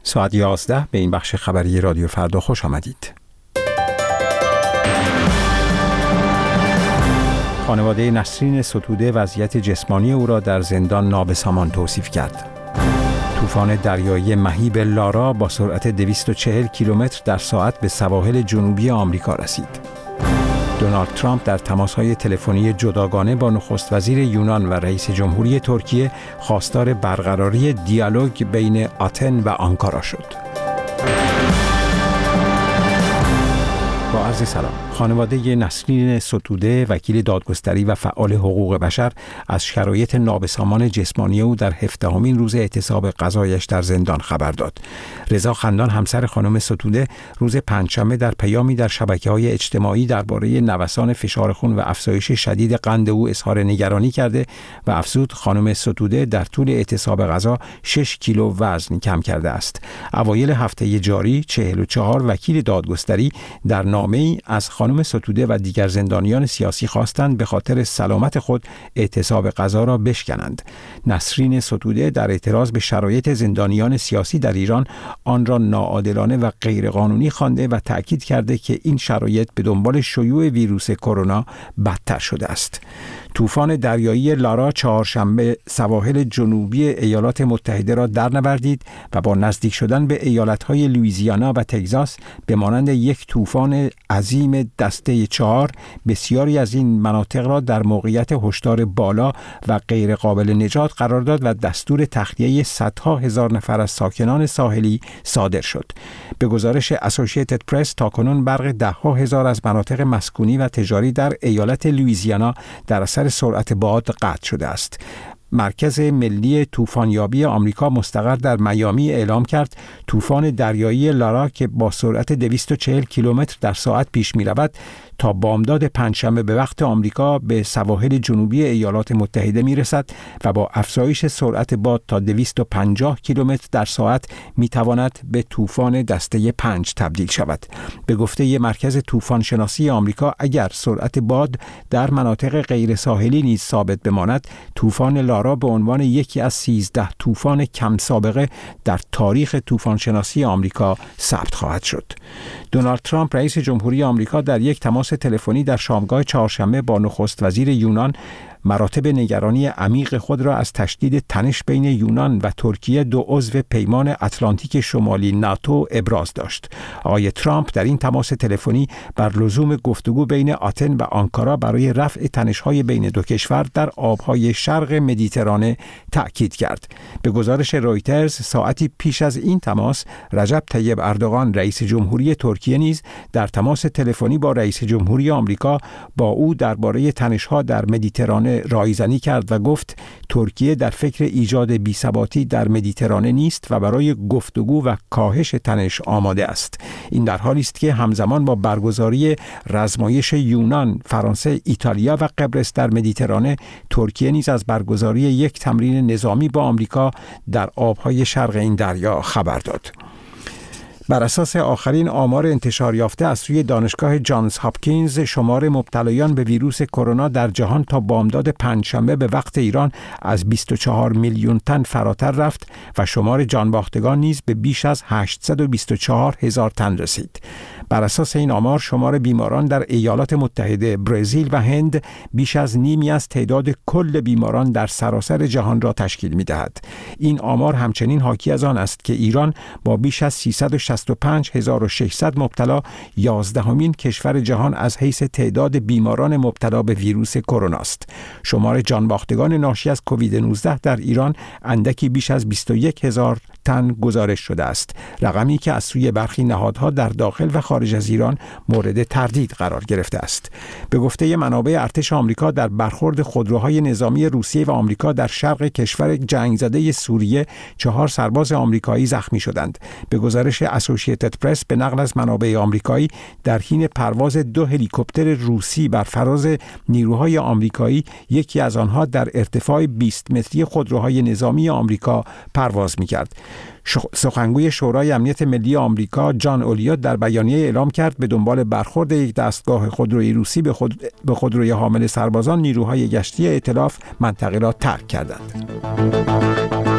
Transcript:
ساعت 11 به این بخش خبری رادیو فردا خوش آمدید. خانواده نسرین ستوده وضعیت جسمانی او را در زندان نابسامان توصیف کرد. طوفان دریایی مهیب لارا با سرعت 240 کیلومتر در ساعت به سواحل جنوبی آمریکا رسید. دونالد ترامپ در تماس‌های تلفنی جداگانه با نخست وزیر یونان و رئیس جمهوری ترکیه خواستار برقراری دیالوگ بین آتن و آنکارا شد. با عرض سلام. خانواده نسرین ستوده وکیل دادگستری و فعال حقوق بشر از شرایط نابسامان جسمانی او در 17مین روز اعتصاب قضایش در زندان خبر داد. رضا خندان همسر خانم ستوده روز پنجشنبه در پیامی در شبکه‌های اجتماعی درباره نوسان فشار خون و افزایش شدید قند او اظهار نگرانی کرده و افزود خانم ستوده در طول اعتصاب قضا 6 کیلو وزن کم کرده است. اوایل هفته جاری 44 وکیل دادگستری در نامه‌ای از خانم ستوده و دیگر زندانیان سیاسی خواستند به خاطر سلامت خود اعتصاب قضا را بشکنند. نسرین ستوده در اعتراض به شرایط زندانیان سیاسی در ایران آن را ناعادلانه و غیرقانونی خوانده و تأکید کرده که این شرایط به دنبال شیوع ویروس کرونا بدتر شده است. طوفان دریایی لارا چهارشنبه سواحل جنوبی ایالات متحده را درنوردید و با نزدیک شدن به ایالت‌های لوئیزیانا و تگزاس به مانند یک طوفان عظیم دسته 4 بسیاری از این مناطق را در موقعیت هشدار بالا و غیر قابل نجات قرار داد و دستور تخلیه صدها هزار نفر از ساکنان ساحلی صادر شد. به گزارش اسوسییتد پرس تاکنون برق ده‌ها هزار از مناطق مسکونی و تجاری در ایالت لوئیزیانا در اثر سرعت باد قطع شده است. مرکز ملی طوفانیابی آمریکا مستقر در میامی اعلام کرد طوفان دریایی لارا که با سرعت 240 کیلومتر در ساعت پیش می‌رود تا بامداد پنجشنبه به وقت آمریکا به سواحل جنوبی ایالات متحده می‌رسد و با افزایش سرعت باد تا 250 کیلومتر در ساعت می‌تواند به طوفان دسته 5 تبدیل شود. به گفته مرکز طوفان شناسی آمریکا اگر سرعت باد در مناطق غیر ساحلی نیز ثابت بماند، طوفان لارا به عنوان یکی از 13 طوفان کم سابقه در تاریخ طوفان شناسی آمریکا ثبت خواهد شد. دونالد ترامپ رئیس جمهوری آمریکا در یک تماس تلفنی در شامگاه چهارشنبه با نخست وزیر یونان مراتب نگرانی عمیق خود را از تشدید تنش بین یونان و ترکیه دو عضو پیمان اتلانتیک شمالی ناتو ابراز داشت. آقای ترامپ در این تماس تلفنی بر لزوم گفتگو بین آتن و آنکارا برای رفع تنش‌های بین دو کشور در آب‌های شرق مدیترانه تأکید کرد. به گزارش رویترز ساعتی پیش از این تماس رجب طیب اردوغان رئیس جمهوری ترکیه نیز در تماس تلفنی با رئیس جمهوری آمریکا با او درباره تنش‌ها در مدیترانه رایزنی کرد و گفت ترکیه در فکر ایجاد بی‌ثباتی در مدیترانه نیست و برای گفتگو و کاهش تنش آماده است. این در حالی است که همزمان با برگزاری رزمایش یونان، فرانسه، ایتالیا و قبرس در مدیترانه، ترکیه نیز از برگزاری یک تمرین نظامی با آمریکا در آبهای شرق این دریا خبر داد. بر اساس آخرین آمار انتشار یافته از سوی دانشگاه جانز هاپکینز، شمار مبتلایان به ویروس کرونا در جهان تا بامداد پنجشنبه به وقت ایران از 24 میلیون تن فراتر رفت و شمار جانباختگان نیز به بیش از 824 هزار تن رسید. بر اساس این آمار شمار بیماران در ایالات متحده، برزیل و هند بیش از نیمی از تعداد کل بیماران در سراسر جهان را تشکیل می‌دهد. این آمار همچنین حاکی از آن است که ایران با بیش از 365,600 مبتلا 11مین کشور جهان از حیث تعداد بیماران مبتلا به ویروس کرونا است. شمار جانباختگان ناشی از کووید 19 در ایران اندکی بیش از 21,000 تن گزارش شده است، رقمی که از سوی برخی نهادها در داخل و خارج از ایران مورد تردید قرار گرفته است. به گفته منابع ارتش آمریکا در برخورد خودروهای نظامی روسیه و آمریکا در شرق کشور جنگ زده سوریه 4 سرباز آمریکایی زخمی شدند. به گزارش اسوسییتد پرس به نقل از منابع آمریکایی در حین پرواز 2 هلیکوپتر روسی بر فراز نیروهای آمریکایی، یکی از آنها در ارتفاع 20 متری خودروهای نظامی آمریکا پرواز می‌کرد. سخنگوی شورای امنیت ملی آمریکا جان اولیوت در بیانیه اعلام کرد به دنبال برخورد یک دستگاه خودروی روسی به خودروی حامل سربازان، نیروهای گشتی ائتلاف منطقه را ترک کردند.